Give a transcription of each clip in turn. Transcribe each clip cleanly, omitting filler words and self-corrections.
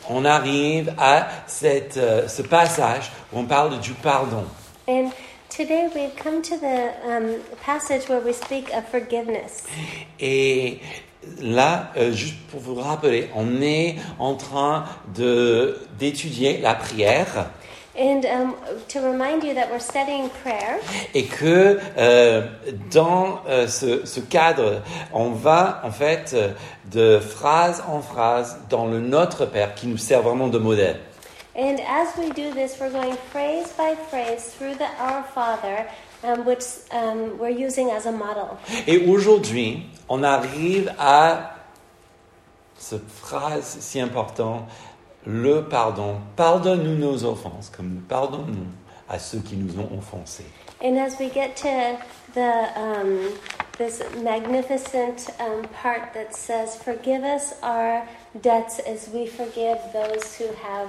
on arrive à ce passage où on parle du pardon. And today we've come to the passage where we speak of forgiveness. Et là, juste pour vous rappeler, on est en train d'étudier la prière. And to remind you that we're studying prayer. Et que dans ce cadre, on va en fait de phrase en phrase dans le Notre Père qui nous sert vraiment de modèle. And as we do this, we're going phrase by phrase through the Our Father, which we're using as a model. Et aujourd'hui, on arrive à cette phrase si importante, le pardon. Pardonne-nous nos offenses, comme nous pardonnons à ceux qui nous ont offensés. And as we get to this magnificent part that says, "Forgive us our debts as we forgive those who have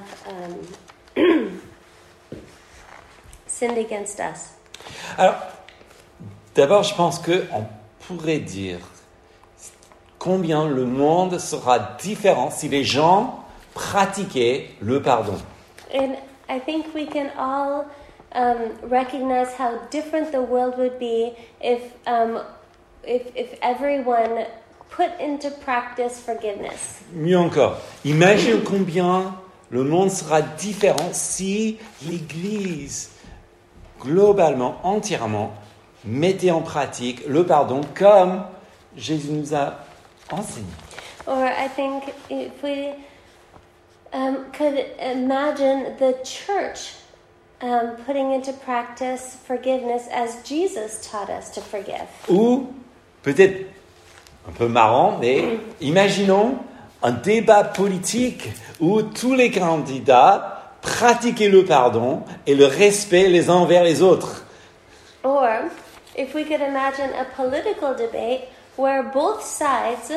sinned against us." Alors, d'abord, je pense qu'on pourrait dire combien le monde sera différent si les gens pratiquaient le pardon. And I think we can all recognize how different the world would be if everyone put into practice forgiveness. Mieux encore, imagine combien le monde sera différent si l'Église, globalement, entièrement, mettait en pratique le pardon comme Jésus nous a enseigné. Or I think if we could imagine the church putting into practice forgiveness as Jesus taught us to forgive. Ou, peut-être un peu marrant, mais imaginons un débat politique où tous les candidats pratiquaient le pardon et le respect les uns envers les autres. Or if we could imagine a political debate where both sides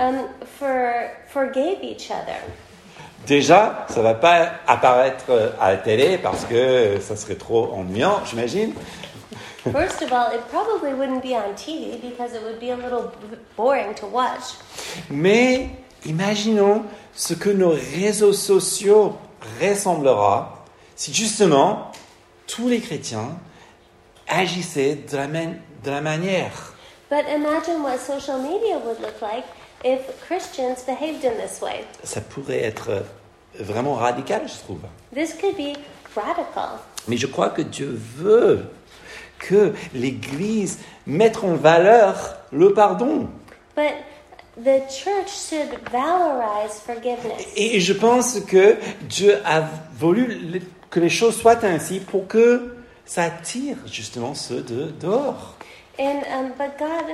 forgave each other. Déjà, ça va pas apparaître à la télé parce que ça serait trop ennuyant, j'imagine. First of all, it probably wouldn't be on TV because it would be a little boring to watch. Mais imaginons ce que nos réseaux sociaux ressemblera si justement tous les chrétiens agissaient de la manière. But imagine what social media would look like if Christians behaved in this way. Ça pourrait être vraiment radical, je trouve. This could be radical. Mais je crois que Dieu veut que l'Église mette en valeur le pardon. But the church should valorize forgiveness. Et je pense que Dieu a voulu que les choses soient ainsi pour que ça attire justement ceux de dehors. But God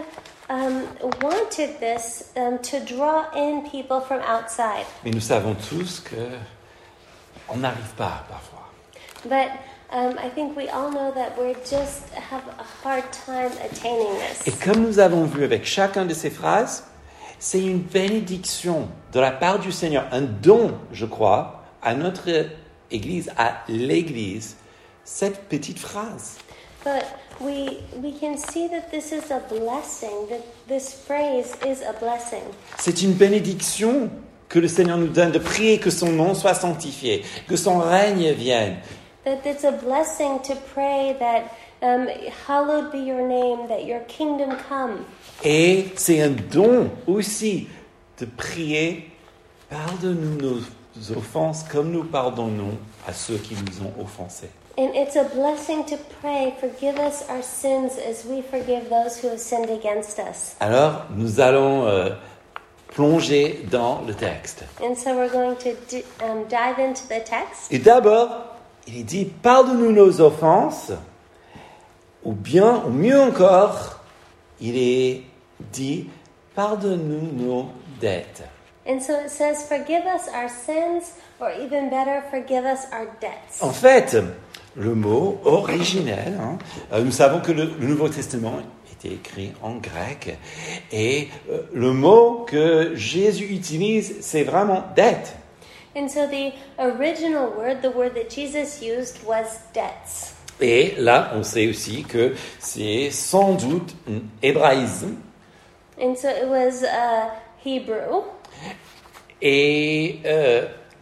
wanted this to draw in people from outside. Mais nous savons tous que on n'arrive pas parfois. But I think we all know that we just have a hard time attaining Et this. comme nous avons vu avec chacune de ces phrases, c'est une bénédiction de la part du Seigneur, un don, je crois, à notre Église, à l'Église, cette petite phrase. But we can see that this is a blessing, that this phrase is a blessing. C'est une bénédiction que le Seigneur nous donne de prier que son nom soit sanctifié, que son règne vienne. That it's a blessing to pray that hallowed be your name, that your kingdom come. Et c'est un don aussi de prier, pardonne-nous nos offenses comme nous pardonnons à ceux qui nous ont offensés. And it's a blessing to pray, forgive us our sins as we forgive those who have sinned against us. Alors, nous allons plonger dans le texte. And so we're going to dive into the text. Et d'abord, il est dit, pardonne-nous nos offenses, ou bien, ou mieux encore, il est dit, pardonne-nous nos dettes. And so it says, forgive us our sins, or even better, forgive us our debts. En fait, le mot originel, nous savons que le Nouveau Testament était écrit en grec, et le mot que Jésus utilise, c'est vraiment dette. And so the original word, the word that Jesus used, was debts. Et là, on sait aussi que c'est sans doute un hébraïsme. And so it was Hebrew. Et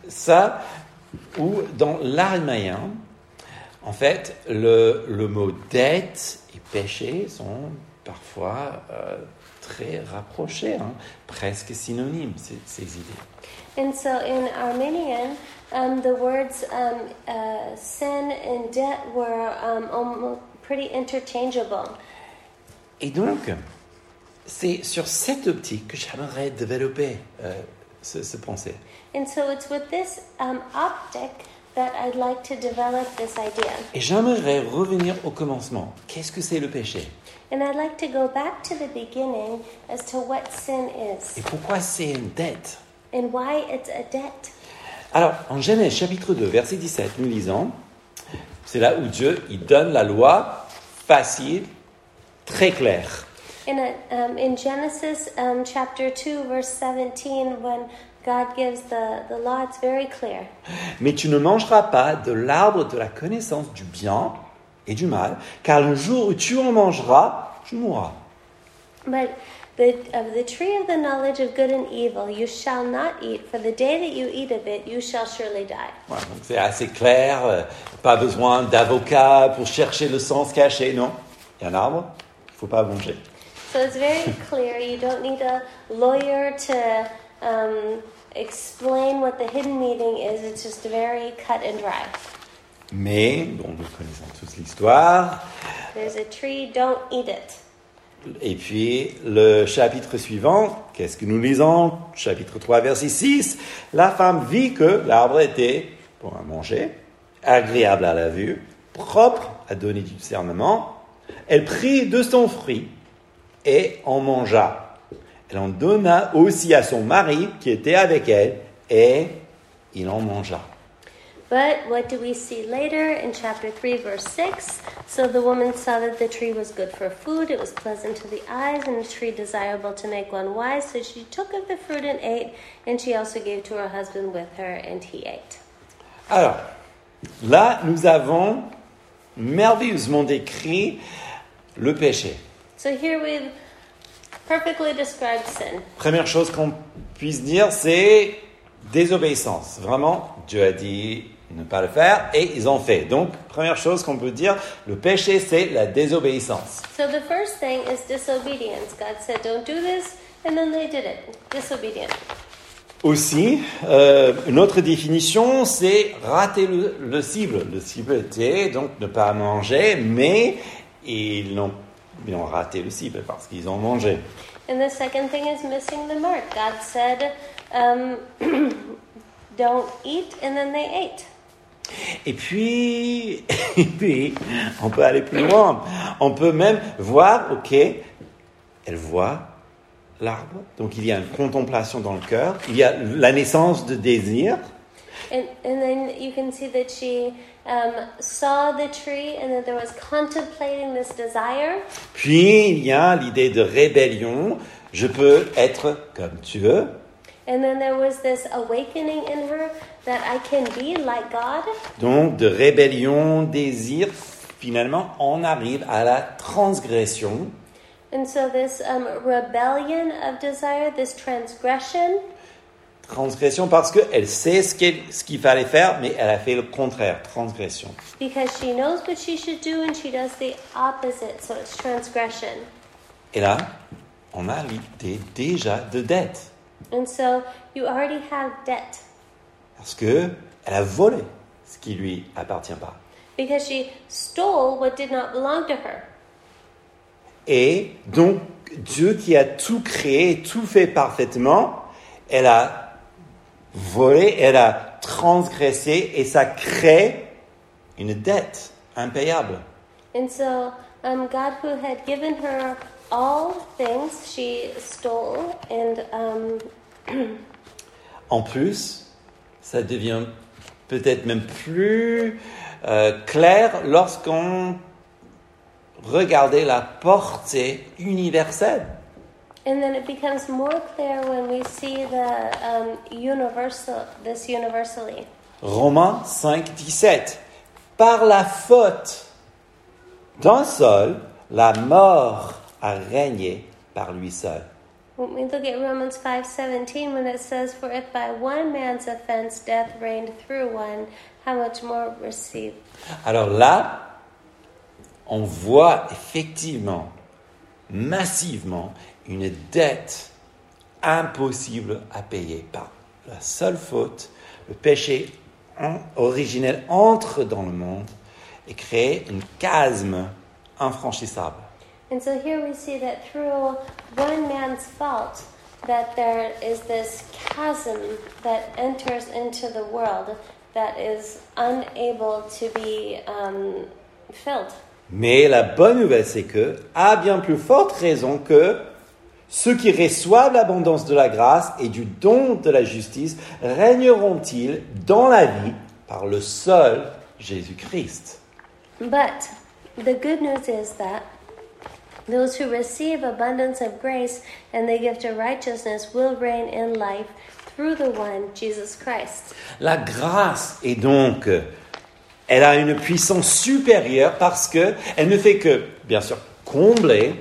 ça, ou dans l'araméen, en fait, le mot dette et péché sont parfois très rapprochés, presque synonymes, ces idées. And so in Armenian, the words sin and debt were almost pretty interchangeable. Et donc, c'est sur cette optique que j'aimerais développer ce pensée. And so it's with this optic that I'd like to develop this idea. Et j'aimerais revenir au commencement. Qu'est-ce que c'est le péché? And I'd like to go back to the beginning as to what sin is Et pourquoi c'est une dette? and why it's a debt. Alors, en Genèse chapitre 2, verset 17, nous lisons, c'est là où Dieu il donne la loi facile, très claire. In Genesis chapter 2, verse 17, when God gives the law, it's very clear. Mais tu ne mangeras pas de l'arbre de la connaissance du bien et du mal, car le jour où tu en mangeras, tu mourras. But of the tree of the knowledge of good and evil you shall not eat, for the day that you eat of it, you shall surely die. Voilà, donc c'est assez clair, pas besoin d'avocat pour chercher le sens caché, non? Il y a un arbre, il ne faut pas manger. So it's very clear. You don't need a lawyer to explain what the hidden meaning is. It's just very cut and dry. Mais, bon, nous connaissons tous l'histoire. There's a tree, don't eat it. Et puis, le chapitre suivant, qu'est-ce que nous lisons? Chapitre 3, verset 6. La femme vit que l'arbre était bon à manger, agréable à la vue, propre à donner du discernement. Elle prit de son fruit et en mangea. Elle en donna aussi à son mari qui était avec elle et il en mangea. But what do we see later in chapter 3, verse 6? So the woman saw that the tree was good for food, it was pleasant to the eyes, and a tree desirable to make one wise. So she took of the fruit and ate, and she also gave to her husband with her, and he ate. Alors, là, nous avons merveilleusement décrit le péché. So here we've perfectly described sin. Première chose qu'on puisse dire, c'est désobéissance. Vraiment, Dieu a dit ne pas le faire et ils ont fait. Donc, première chose qu'on peut dire, le péché, c'est la désobéissance. So the first thing is disobedience. God said, don't do this, and then they did it. Disobedient. Aussi, une autre définition, c'est rater le cible. Le cible était donc ne pas manger, mais ils ont raté le cible parce qu'ils ont mangé. And the second thing is missing the mark. God said, don't eat, and then they ate. Et puis, on peut aller plus loin. On peut même voir, ok, elle voit l'arbre. Donc, il y a une contemplation dans le cœur. Il y a la naissance de désir. And then you can see that she saw the tree and that there was contemplating this desire. Puis, il y a l'idée de rébellion. Je peux être comme Dieu. And then there was this awakening in her that I can be like God. Donc, de rébellion, désir, finalement, on arrive à la transgression. And so this rebellion of desire, this transgression. Transgression parce qu'elle sait ce qu'il fallait faire, mais elle a fait le contraire, transgression. Because she knows what she should do and she does the opposite, so it's transgression. Et là, on a l'idée déjà de dette. And so you already have debt. Parce qu'elle a volé ce qui lui appartient pas. Because she stole what did not belong to her. Et donc, Dieu qui a tout créé, tout fait parfaitement, elle a volé, elle a transgressé et ça crée une dette impayable. And so God, who had given her all things, she stole. And En plus, ça devient peut-être même plus clair lorsqu'on regardait la portée universelle. And then it becomes more clear when we see this universally. Romains 5:17. Par la faute d'un seul, la mort a régné par lui seul. When we look at Romans 5:17, when it says, "For if by one man's offense death reigned through one, how much more receive." Alors là, on voit effectivement, massivement, une dette impossible à payer par la seule faute. Le péché originel entre dans le monde et crée une chasme infranchissable. And so here we see that through one man's fault, that there is this chasm that enters into the world that is unable to be filled. Mais la bonne nouvelle, c'est que, à bien plus forte raison que ceux qui reçoivent l'abondance de la grâce et du don de la justice régneront-ils dans la vie par le seul Jésus-Christ. But the good news is that those who receive abundance of grace and the gift of righteousness will reign in life through the one, Jesus Christ. La grâce est donc, elle a une puissance supérieure parce que elle ne fait que, bien sûr, combler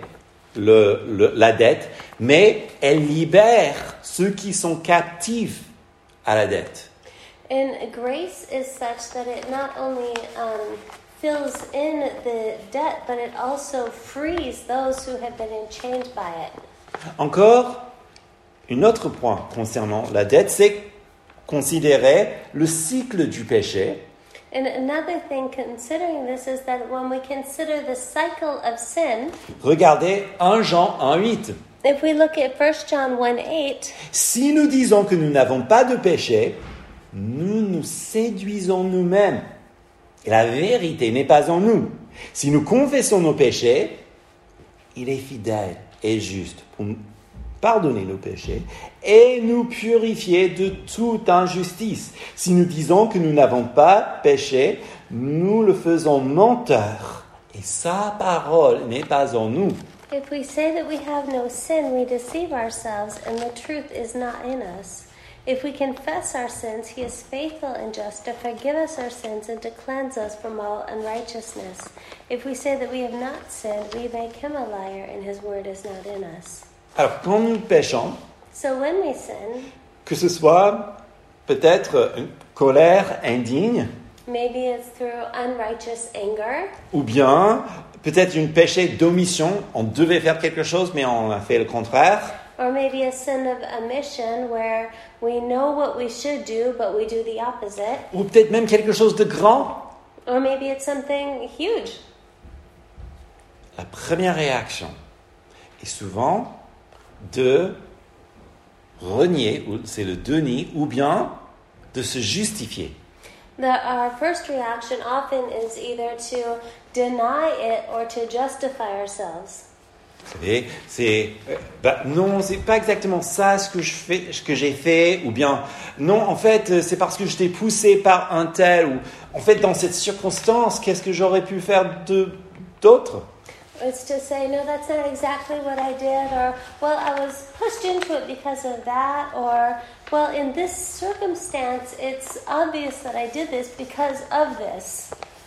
la dette, mais elle libère ceux qui sont captifs à la dette. And grace is such that it not only fills in the debt, but it also frees those who have been enchained by it. Encore, un autre point concernant la dette, c'est considérer le cycle du péché. And another thing considering this is that when we consider the cycle of sin, Regardez 1 Jean 1,8. if we look at 1 John 1:8, Si nous disons que nous n'avons pas de péché, nous nous séduisons nous-mêmes. Et la vérité n'est pas en nous. Si nous confessons nos péchés, il est fidèle et juste pour nous pardonner nos péchés et nous purifier de toute injustice. Si nous disons que nous n'avons pas péché, nous le faisons menteur et sa parole n'est pas en nous. if we say that we have no sin, we deceive ourselves and the truth is not in us. If we confess our sins, he is faithful and just to forgive us our sins and to cleanse us from all unrighteousness. If we say that we have not sinned, we make him a liar and his word is not in us. Alors quand nous péchons, So when we sin, que ce soit peut-être une colère indigne, maybe it's through unrighteous anger, ou bien peut-être une péché d'omission, on devait faire quelque chose mais on a fait le contraire, or maybe a sin of omission where we know what we should do, but we do the opposite, ou peut-être même quelque chose de grand. or maybe it's something huge. La première réaction est souvent de renier, ou c'est le déni, ou bien de se justifier. Our first reaction often is either to deny it or to justify ourselves. Vous savez, non, c'est pas exactement ça ce que j'ai fait, ou bien non, en fait, c'est parce que je t'ai poussé par un tel, ou en fait, dans cette circonstance, qu'est-ce que j'aurais pu faire d'autre? It's to say, no, that's not exactly what I did, or, well, I was pushed into it because of that, or, well, in this circumstance, it's obvious that I did this because of this.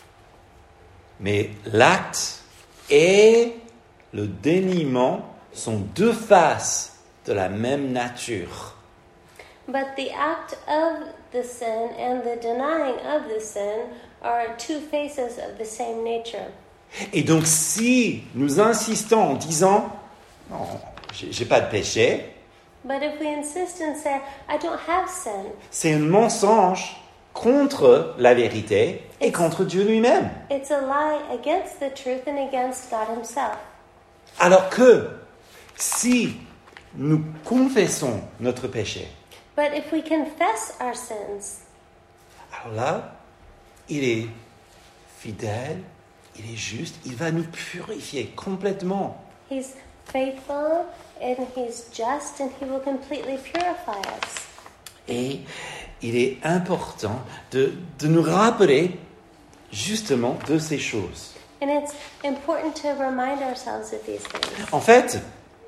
Mais l'acte et le déniement sont deux faces de la même nature. But the act of the sin and the denying of the sin are two faces of the same nature. Et donc, si nous insistons en disant « Non, j'ai pas de péché », But if we insist and say, I don't have sin, c'est un mensonge contre la vérité et contre Dieu lui-même. it's a lie against the truth and against God himself. Alors que si nous confessons notre péché, But if we confess our sins, alors là, il est fidèle, il est juste, il va nous purifier complètement. he's faithful and he's just and he will completely purify us. Et il est important de nous rappeler justement de ces choses. And it's important to remind ourselves of these things. En fait,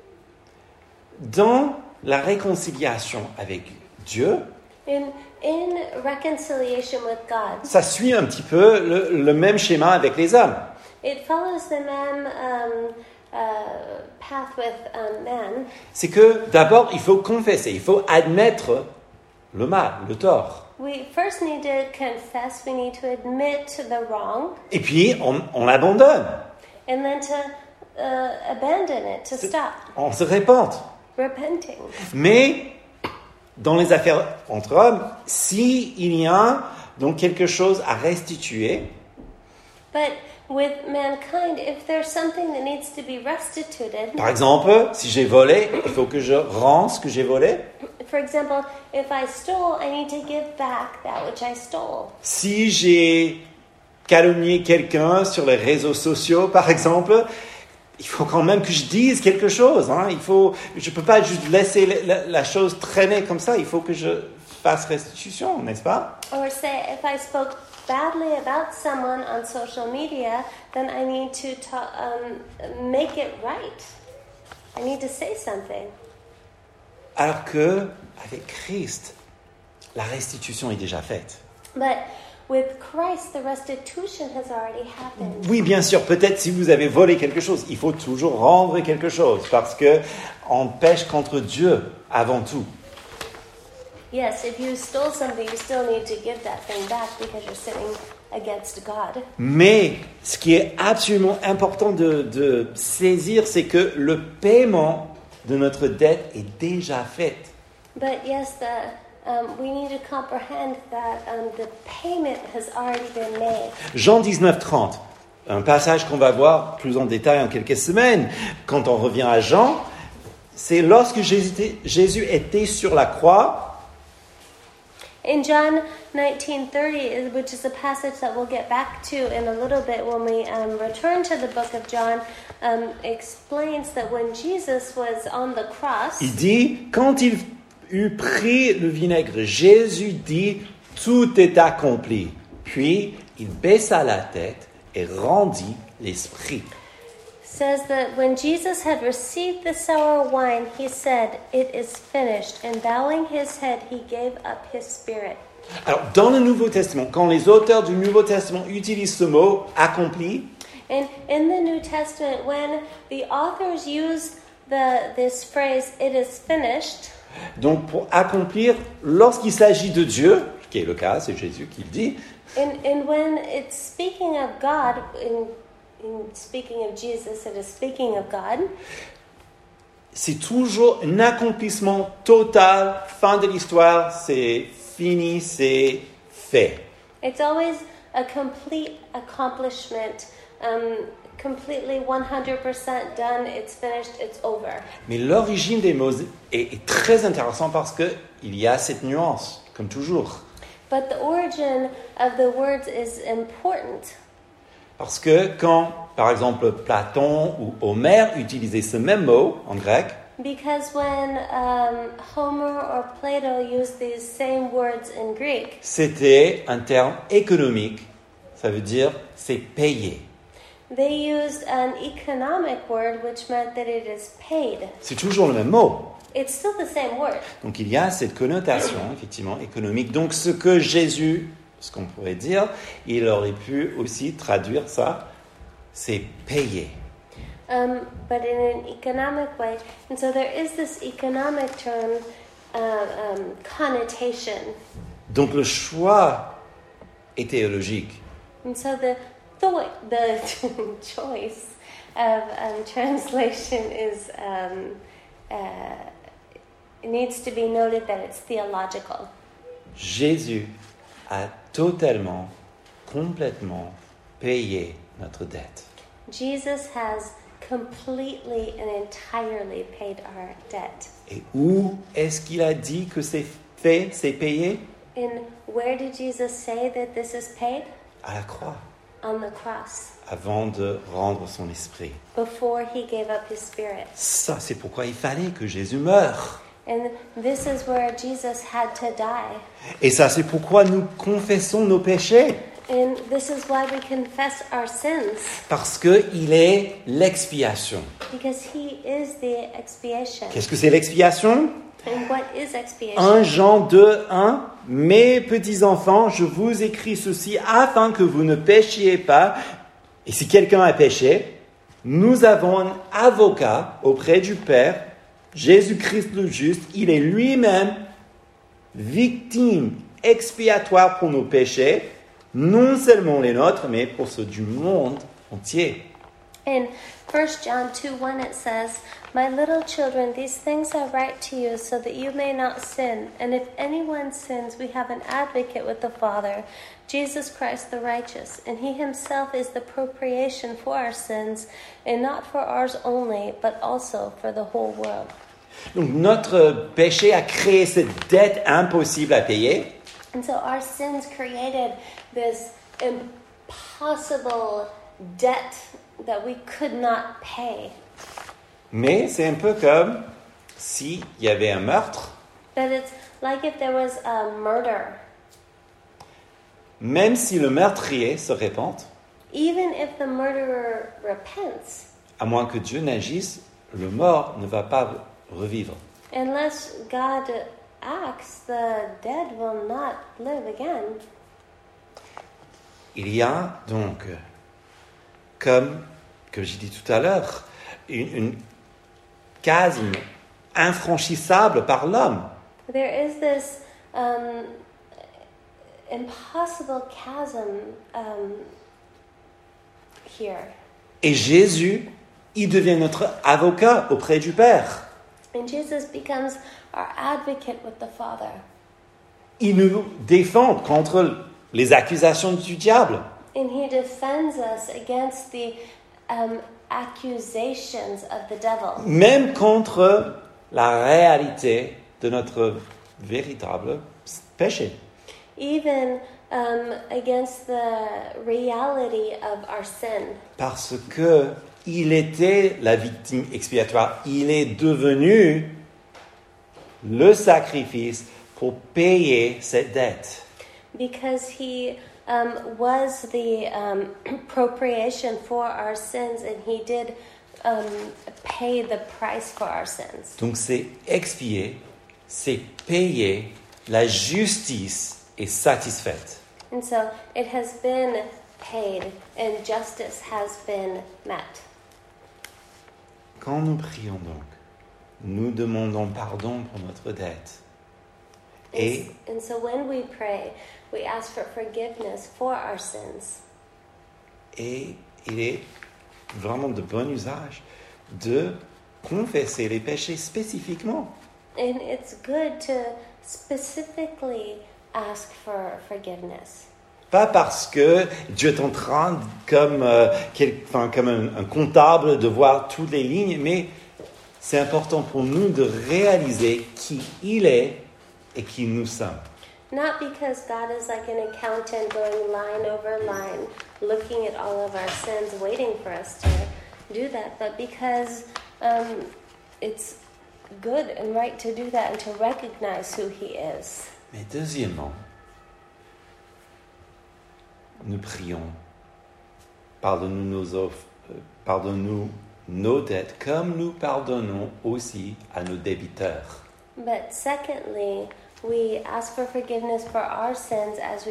dans la réconciliation avec Dieu, In reconciliation with God, ça suit un petit peu le même schéma avec les hommes. it follows the path with man, c'est que d'abord, il faut confesser, il faut admettre le mal, le tort. we first need to confess, we need to admit the wrong, Et puis, on l'abandonne. and then to abandon it, to stop On se répente. repenting. Mais dans les affaires entre hommes, s'il y a donc quelque chose à restituer, But with mankind, if there's something that needs to be restituted, par exemple, si j'ai volé, il faut que je rende ce que j'ai volé. for example, if I stole, I need to give back that which I stole. Si j'ai calomnié quelqu'un sur les réseaux sociaux, par exemple, il faut quand même que je dise quelque chose. Hein. Je ne peux pas juste laisser la chose traîner comme ça. Il faut que je fasse restitution, n'est-ce pas? Or say, if I spoke badly about someone on social media, then I need to make it right. I need to say something. Alors que avec Christ, la restitution est déjà faite. But with Christ, the restitution has already happened. Oui, bien sûr, peut-être si vous avez volé quelque chose, il faut toujours rendre quelque chose parce que on pêche contre Dieu avant tout. Yes, if you stole something, you still need to give that thing back because you're sinning against God. Mais ce qui est absolument important de saisir, c'est que le paiement de notre dette est déjà fait. But yes, we need to comprehend that the payment has already been made. Jean 19:30, un passage qu'on va voir plus en détail en quelques semaines. Quand on revient à Jean, c'est lorsque Jésus était sur la croix. In John 19:30, which is a passage that we'll get back to in a little bit when we return to the book of John, explains that when Jesus was on the cross, Il dit, quand il eut pris le vinaigre, Jésus dit, tout est accompli. Puis il baissa la tête et rendit l'esprit. says that when Jesus had received the sour wine, he said, "It is finished." And bowing his head, he gave up his spirit. Alors, dans le Nouveau Testament, quand les auteurs du Nouveau Testament utilisent ce mot « accompli », And in the New Testament, when the authors use this phrase, "It is finished," donc pour accomplir, lorsqu'il s'agit de Dieu, ce qui est le cas, c'est Jésus qui le dit, and when it's speaking of God, in speaking of Jesus, it is speaking of God. c'est toujours un accomplissement total, fin de l'histoire, c'est fini, c'est fait. It's always a complete accomplishment, completely 100% done, it's finished, it's over. Mais l'origine des mots est très intéressante parce qu'il y a cette nuance, comme toujours. But the origin of the words is important. Parce que quand, par exemple, Platon ou Homère utilisaient ce même mot en grec, Because when Homer or Plato used these same words in Greek, c'était un terme économique. Ça veut dire c'est payé. they used an economic word which meant that it is paid. C'est toujours le même mot. It's still the same word. Donc il y a cette connotation, effectivement, économique. Donc ce que Jésus, ce qu'on pourrait dire, il aurait pu aussi traduire ça, c'est payé. But in an economic way. And so there is this economic term connotation. Donc le choix est théologique. And so the choice of translation is it needs to be noted that it's theological. Jésus a totalement, complètement payé notre dette. Jesus has completely and entirely paid our debt. Et où est-ce qu'il a dit que c'est fait, c'est payé? And where did Jesus say that this is paid? À la croix, On the cross, avant de rendre son esprit. before he gave up his spirit. Ça, c'est pourquoi il fallait que Jésus meure. And this is where Jesus had to die. Et ça, c'est pourquoi nous confessons nos péchés. And this is why we confess our sins. Parce qu'il est l'expiation. Because he is the expiation. Qu'est-ce que c'est l'expiation? And what is 1 expiation? Jean 2, 1. Mes petits-enfants, je vous écris ceci afin que vous ne péchiez pas. Et si quelqu'un a péché, nous avons un avocat auprès du Père, Jésus-Christ le juste. Il est lui-même victime expiatoire pour nos péchés, non seulement les nôtres, mais pour ceux du monde entier. In 1 John 2:1 it says, "My little children, these things I write to you so that you may not sin. And if anyone sins, we have an advocate with the Father, Jesus Christ the righteous. And he himself is the propitiation for our sins, and not for ours only, but also for the whole world." Donc notre péché a créé cette dette impossible à payer. And so our sins created this impossible debt that we could not pay. Mais c'est un peu comme s'il y avait un meurtre. But it's like if there was a murder. Même si le meurtrier se repente, Even if the murderer repents, à moins que Dieu n'agisse, le mort ne va pas revivre. unless God acts, the dead will not live again. Il y a donc, comme j'ai dit tout à l'heure, une chasme infranchissable par l'homme. There is this impossible chasm here. Et Jésus, il devient notre avocat auprès du Père. And Jesus becomes our advocate with the Father. Il nous défend contre les accusations du diable. And he defends us against the accusations of the devil. Même contre la réalité de notre véritable péché. Even against the reality of our sin. Parce que il était la victime expiatoire. Il est devenu le sacrifice pour payer cette dette. Because he was the propitiation for our sins, and he did pay the price for our sins. Donc c'est expier, c'est payer, la justice est satisfaite. And so it has been paid, and justice has been met. Quand nous prions donc, nous demandons pardon pour notre dette. Et And so when we pray, we ask for forgiveness for our sins. Et il est vraiment de bon usage de confesser les péchés spécifiquement. And it's good to specifically ask for forgiveness. Pas parce que Dieu est en train, comme un comptable, de voir toutes les lignes, mais c'est important pour nous de réaliser qui il est et qui nous sommes. Not because God is like an accountant going line over line, looking at all of our sins, waiting for us to do that, but because it's good and right to do that and to recognize who He is. Mais deuxièmement, nous prions, pardonne-nous nos dettes comme nous pardonnons aussi à nos débiteurs. But secondly, we ask for forgiveness for our sins as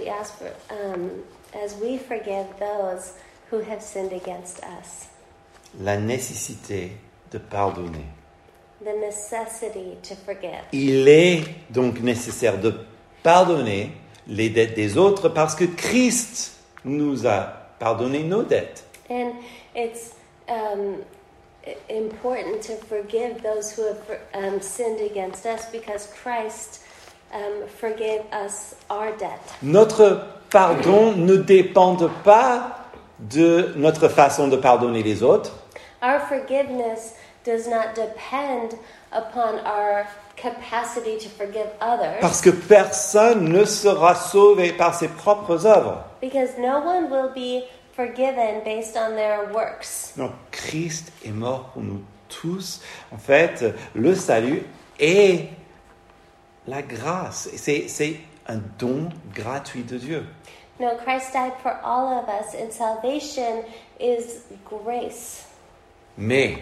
we forgive those who have sinned against us. La nécessité de pardonner. The necessity to forgive. Il est donc nécessaire de pardonner les dettes des autres parce que Christ nous a pardonné nos dettes. And it's important to forgive those who have sinned against us because Christ forgave us our debt. Notre pardon ne dépend pas de notre façon de pardonner les autres. Our forgiveness does not depend upon our capacity to forgive others. Parce que personne ne sera sauvé par ses propres œuvres. Because no one will be forgiven based on their works. Non, Christ est mort pour nous tous. En fait, le salut est la grâce. C'est un don gratuit de Dieu. No, Christ died for all of us, and salvation is grace. Mais,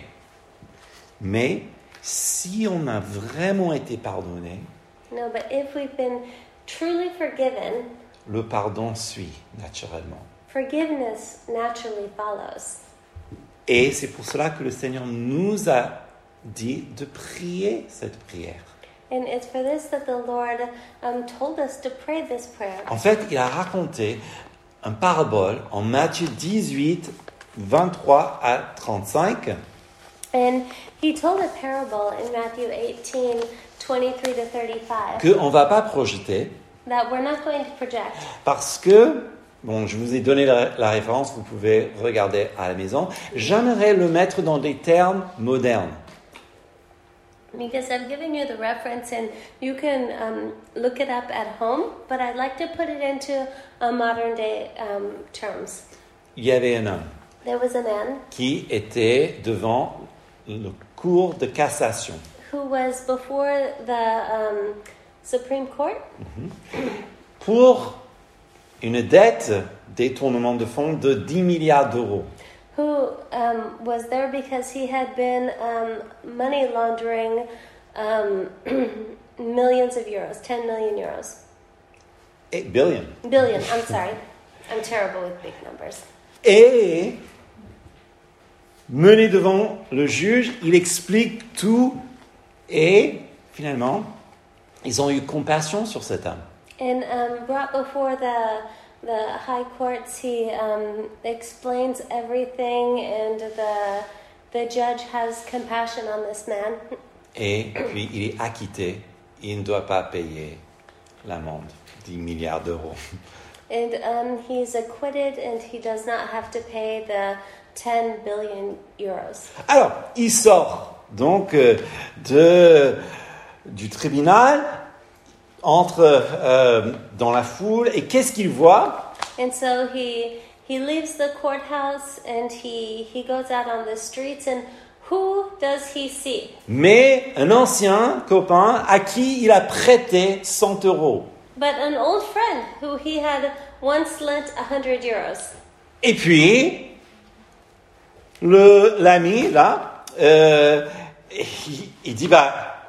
si on a vraiment été pardonné, No, but if we've been truly forgiven, le pardon suit naturellement. forgiveness naturally follows. Et c'est pour cela que le Seigneur nous a dit de prier cette prière. And it's for this that the Lord told us to pray this prayer. En fait, il a raconté un parabole en Matthieu 18, 23 à 35. And he told a parable in Matthew 18, 23 to 35 Qu'on ne va pas projeter that we're not going to project. parce que, bon, je vous ai donné la référence, vous pouvez regarder à la maison. J'aimerais le mettre dans des termes modernes. Because I've given you the reference and you can look it up at home, but I'd like to put it into modern day terms. Il y avait un homme There was a man qui était devant le cour de cassation who was before the Supreme Court pour une dette détournement de fonds de 10 milliards d'euros. who was there because he had been money laundering millions of euros, 10 million euros. 8 billion. Billion, I'm sorry. I'm terrible with big numbers. Et mené devant le juge, il explique tout et finalement, ils ont eu compassion sur cet homme. And brought before the high courts, he explains everything, and the judge has compassion on this man. Et puis, il est acquitté. Il ne doit pas payer l'amende, 10 milliards d'euros. And he's acquitted, and he does not have to pay the 10 billion euros. Alors, il sort donc du tribunal, entre dans la foule, et qu'est-ce qu'il voit? And so he leaves the courthouse, and he goes out on the streets, and who does he see? Mais un ancien copain à qui il a prêté 100 euros. But an old friend who he had once lent 100 euros. Et puis, l'ami, là, il dit,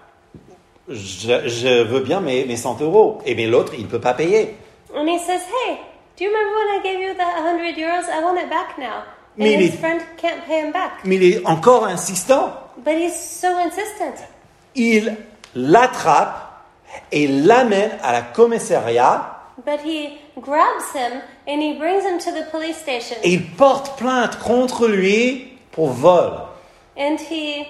je veux bien mes 100 euros. Et bien l'autre, il ne peut pas payer. And he says, hey, do you remember when I gave you that 100 euros? I want it back now. And Mais his friend can't pay him back. Mais il est encore insistant. But he's so insistent. Il l'attrape et l'amène à la commissariat But he grabs him and he brings him to the police station. et il porte plainte contre lui pour vol. And he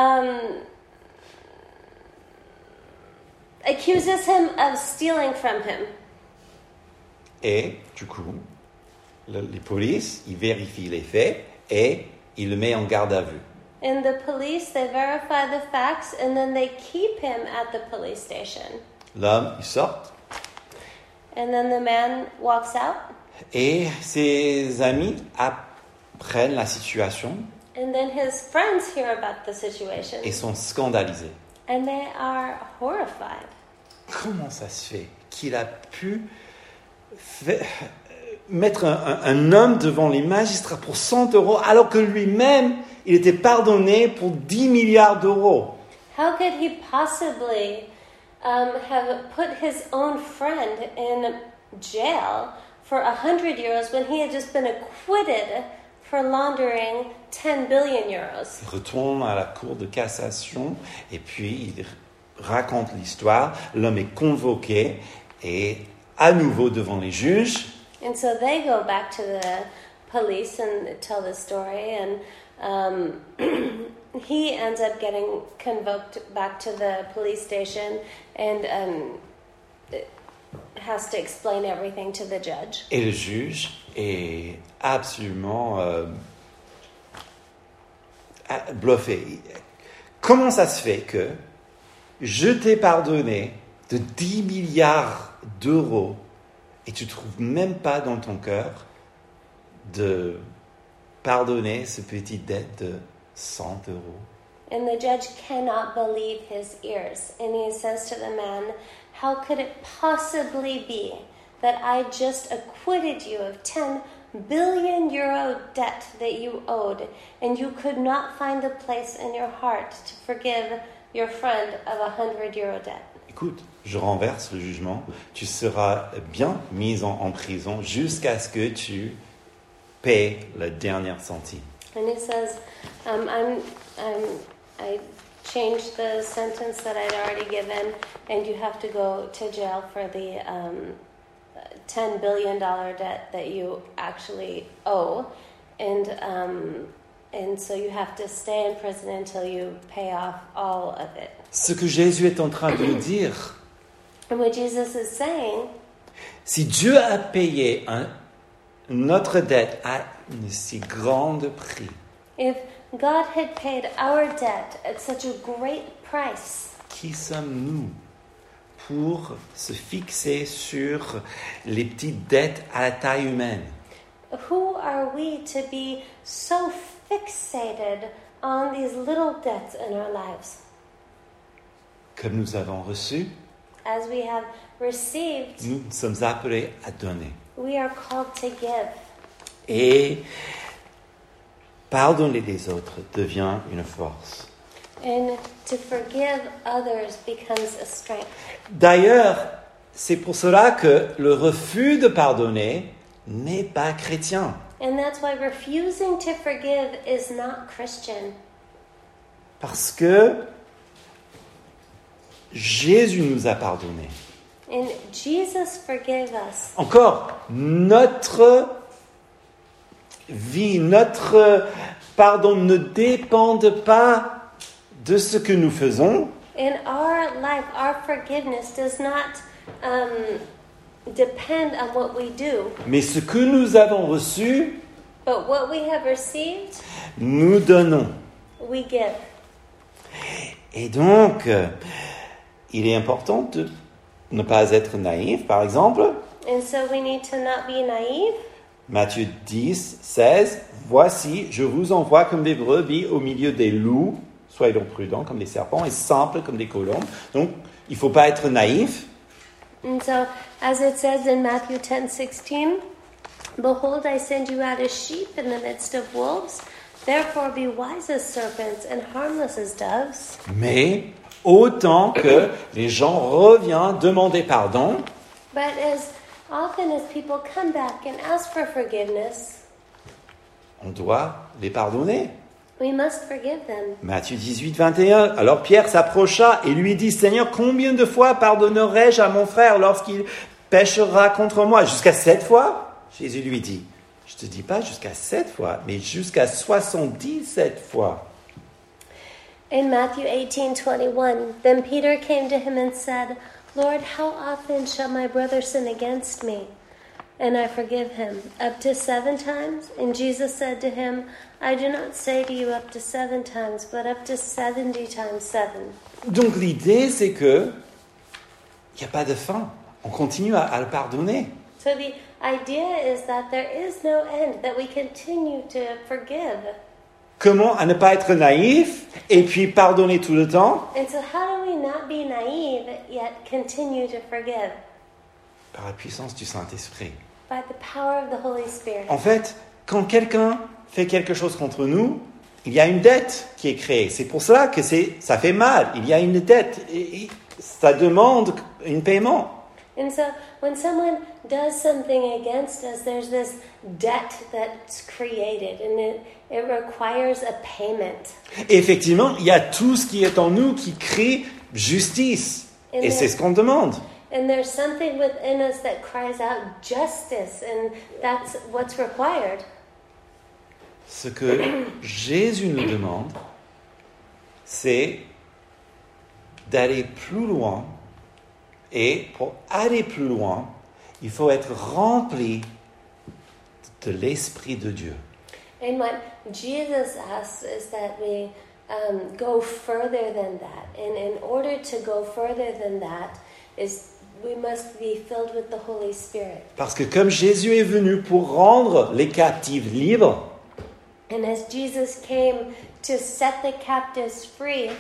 accuses him of stealing from him. Et du coup, les polices, ils vérifient les faits et ils le mettent en garde à vue. And the police, they verify the facts, and then they keep him at the police station. L'homme, il sort And then the man walks out, et ses amis apprennent la situation and then his friends hear about the situation, et sont scandalisés. and they are horrified. Comment ça se fait qu'il a pu mettre un homme devant les magistrats pour 100 euros alors que lui-même, il était pardonné pour 10 milliards d'euros? How could he possibly have put his own friend in jail for 100 euros when he had just been acquitted for laundering 10 billion euros? Il retourne à la cour de cassation et puis il raconte l'histoire. L'homme est convoqué et à nouveau devant les juges. And so they go back to the police and tell the story, and he ends up getting convoked back to the police station and has to explain everything to the judge. Et le juge est absolument bluffé. Comment ça se fait que je t'ai pardonné de 10 milliards d'euros et tu ne trouves même pas dans ton cœur de pardonner ce petit dette de 100 euros? And the judge cannot believe his ears. And he says to the man, how could it possibly be that I just acquitted you of 10 billion euro debt that you owed, and you could not find a place in your heart to forgive your friend of 100 euro debt? Écoute, je renverse le jugement. Tu seras bien mis en prison jusqu'à ce que tu paies la dernière centime. And he says, I changed the sentence that I'd already given, and you have to go to jail for the $10 billion debt that you actually owe. And so you have to stay in prison until you pay off all of it. Ce que Jésus est en train de nous dire, And what Jesus is saying, si Dieu a payé notre dette à un si grand prix, if God had paid our debt at such a great price, qui sommes-nous pour se fixer sur les petites dettes à la taille humaine? who are we to be so fixated on these little debts in our lives? Comme nous avons reçu, As we have received, nous sommes appelés à donner. we are called to give. Et pardonner les autres devient une force. And to forgive others becomes a strength. D'ailleurs, c'est pour cela que le refus de pardonner n'est pas chrétien. And that's why refusing to forgive is not Christian. Parce que Jésus nous a pardonné. And Jesus forgave us. Encore, notre vie, notre pardon ne dépendent pas de ce que nous faisons, In our life, our forgiveness does not depend on what we do, mais ce que nous avons reçu, but what we have received, nous donnons. we give. Et donc, il est important de ne pas être naïf. Par exemple, And so we need to not be naive. Matthieu 10, 16, « Voici, je vous envoie comme des brebis au milieu des loups. Soyez donc prudents comme des serpents et simples comme des colombes. » Donc, il ne faut pas être naïf. And so, as it says in Matthew 10:16, "Behold, I send you out as sheep in the midst of wolves. Therefore be wise as serpents and harmless as doves." Mais autant que les gens reviennent demander pardon, But as often as people come back and ask for forgiveness, on doit les pardonner. we must forgive them. Matthieu 18, 21. Alors Pierre s'approcha et lui dit, « Seigneur, combien de fois pardonnerai-je à mon frère lorsqu'il péchera contre moi? Jusqu'à 7 fois ?» Jésus lui dit, « Je ne te dis pas jusqu'à 7 fois, mais jusqu'à 77 fois. » In Matthew 18:21, then Peter came to him and said, "Lord, how often shall my brother sin against me, and I forgive him? Up to 7 times?" And Jesus said to him, "I do not say to you up to 7 times, but up to 70 times 7. Donc l'idée, c'est que il n'y a pas de fin. On continue à le pardonner. So the idea is that there is no end, that we continue to forgive. Comment à ne pas être naïf et puis pardonner tout le temps? And so how do we not be naive yet continue to forgive? Par la puissance du Saint-Esprit. By the power of the Holy Spirit. En fait, quand quelqu'un fait quelque chose contre nous, il y a une dette qui est créée. C'est pour cela que ça fait mal. Il y a une dette. Et ça demande un paiement. And so when someone does something against us, there's this debt that's created, and it requires a payment. Et effectivement, il y a tout ce qui est en nous qui crie justice. Et c'est ce qu'on demande. And there's something within us that cries out justice, and that's what's required. Ce que Jésus nous demande, c'est d'aller plus loin. Et pour aller plus loin, il faut être rempli de l'Esprit de Dieu. And what Jesus asks is that we go further than that. And in order to go further than that, we must be filled with the Holy Spirit. Parce que comme Jésus est venu pour rendre les captifs libres, And as Jesus came to set the captives free,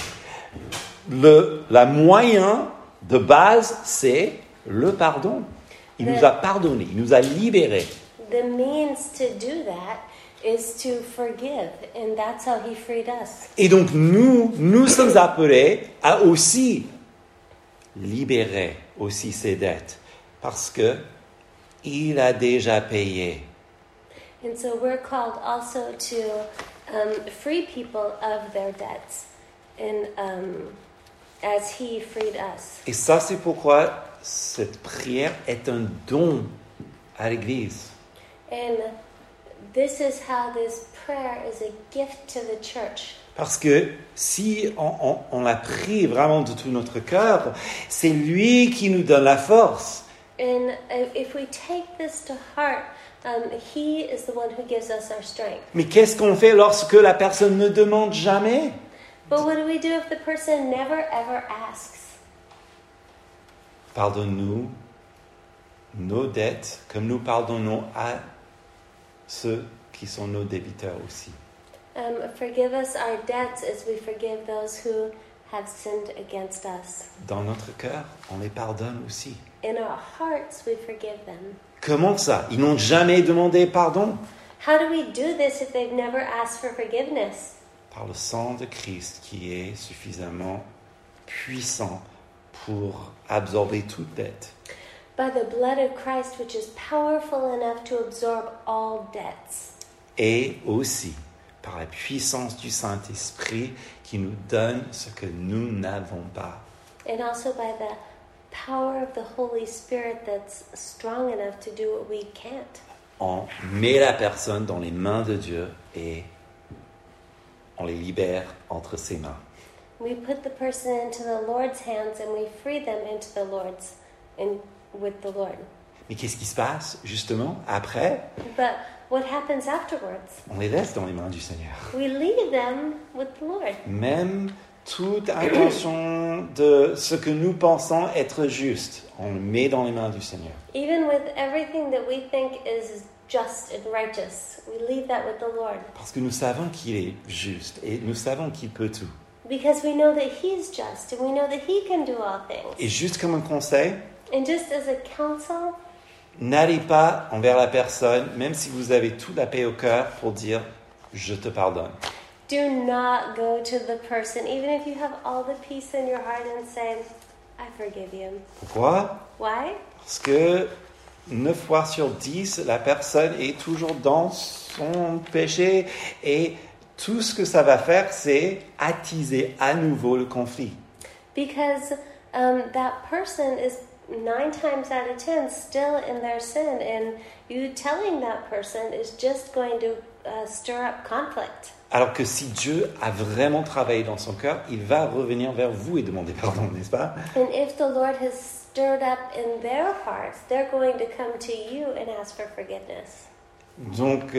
la moyen de base, c'est le pardon. Il nous a pardonné, il nous a libérés. the means to do that is to forgive, and that's how he freed us. Et donc nous sommes appelés à aussi libérer aussi ses dettes, parce que il a déjà payé. And so we're called also to free people of their debts, and as He freed us. Et ça, c'est pourquoi cette prière est un don à l'Église. And this is how this prayer is a gift to the church. Parce que si on la prie vraiment de tout notre cœur, c'est lui qui nous donne la force. And if we take this to heart, He is the one who gives us our strength. Mais qu'est-ce qu'on fait lorsque la personne ne demande jamais? But what do we do if the person never ever asks? Pardonne-nous nos dettes comme nous pardonnons à ceux qui sont nos débiteurs aussi. Forgive us our debts as we forgive those who have sinned against us. Dans notre cœur, on les pardonne aussi. In our hearts, we forgive them. Comment ça? Ils n'ont jamais demandé pardon? How do we do this if they've never asked for forgiveness? Par le sang de Christ qui est suffisamment puissant pour absorber toute dette. By the blood of Christ, which is powerful enough to absorb all debts. Et aussi par la puissance du Saint-Esprit qui nous donne ce que nous n'avons pas. And also by the power of the Holy Spirit that's strong enough to do what we can't. On met la personne dans les mains de Dieu et on les libère entre ses mains. We put the person into the Lord's hands and we free them into the Lord's, and with the Lord. Mais qu'est-ce qui se passe justement après? But what happens afterwards? On les laisse dans les mains du Seigneur. We leave them with the Lord. Même toute intention de ce que nous pensons être juste, on le met dans les mains du Seigneur. Even with everything that we think is just and righteous, we leave that with the Lord. Parce que nous savons qu'il est juste et nous savons qu'il peut tout. Because we know that He's just and we know that He can do all things. Et juste comme un conseil, And just as a counsel, n'allez pas envers la personne, même si vous avez toute la paix au cœur, pour dire « je te pardonne ». do not go to the person, even if you have all the peace in your heart, and say, I forgive you. Pourquoi? Why? Parce que 9 fois sur 10, la personne est toujours dans son péché et tout ce que ça va faire, c'est attiser à nouveau le conflit. Because that person is 9 times out of 10 still in their sin, and you telling that person is just going to stir up conflict. Alors que si Dieu a vraiment travaillé dans son cœur, il va revenir vers vous et demander pardon, n'est-ce pas? And if the Lord has stirred up in their hearts, they're going to come to you and ask for forgiveness. Donc,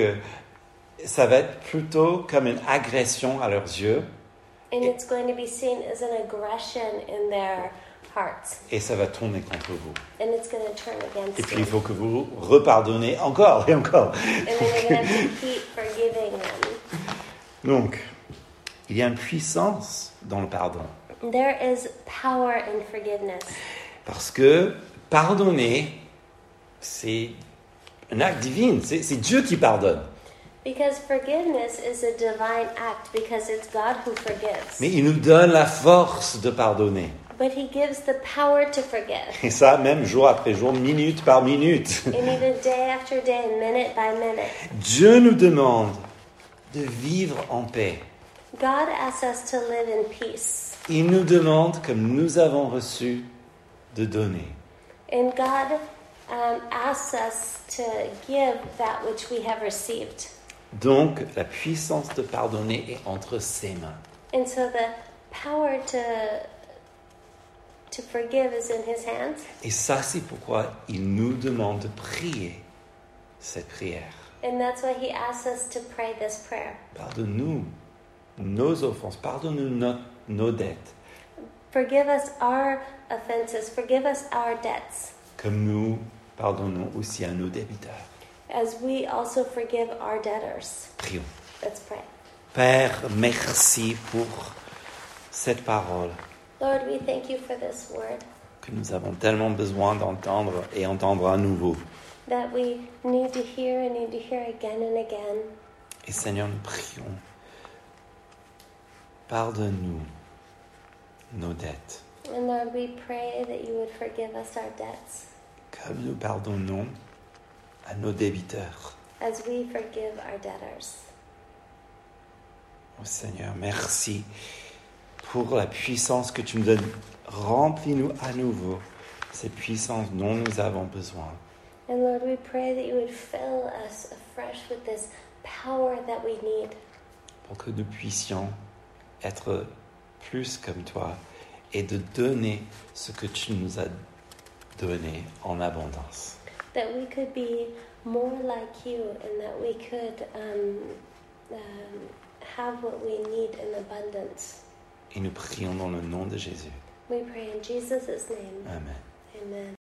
ça va être plutôt comme une agression à leurs yeux And it's going to be seen as an aggression in their hearts. et ça va tourner contre vous. And it's going to turn against Et puis, you. il faut que vous repardonnez encore et encore. And then you're going to have to keep forgiving them. Donc, il y a une puissance dans le pardon. There is power in forgiveness. Parce que pardonner, c'est un acte divin. C'est Dieu qui pardonne. Because forgiveness is a divine act, because it's God who forgives. Mais il nous donne la force de pardonner. But He gives the power to forgive. Et ça, même jour après jour, minute par minute. And even day after day, minute by minute. Dieu nous demande de vivre en paix. God asks us to live in peace. Il nous demande, comme nous avons reçu, de donner. And God asks us to give that which we have received. Donc, la puissance de pardonner est entre ses mains. And so the power to forgive is in His hands. Et ça, c'est pourquoi il nous demande de prier cette prière. And that's why He asks us to pray this prayer. Pardonne-nous nos offenses, pardonne-nous nos dettes, Forgive us our offenses. Forgive us our debts, comme nous pardonnons aussi à nos débiteurs. as we also forgive our debtors. Prions. Let's pray. Père, merci pour cette parole Lord, we thank You for this word que nous avons tellement besoin d'entendre et entendre à nouveau. that we need to hear and need to hear again and again. Et Seigneur, nous prions. Pardonne-nous nos dettes, And Lord, we pray that You would forgive us our debts, comme nous pardonnons à nos débiteurs. as we forgive our debtors. Oh Seigneur, merci pour la puissance que tu nous donnes. Remplis-nous à nouveau cette puissance dont nous avons besoin. And Lord, we pray that you would fill us afresh with this power that we need, Pour que nous puissions être plus comme toi et de donner ce que tu nous as donné en abondance. that we could be more like you, and that we could have what we need in abundance. Et nous prions dans le nom de Jésus. We pray in Jesus' name. Amen. Amen.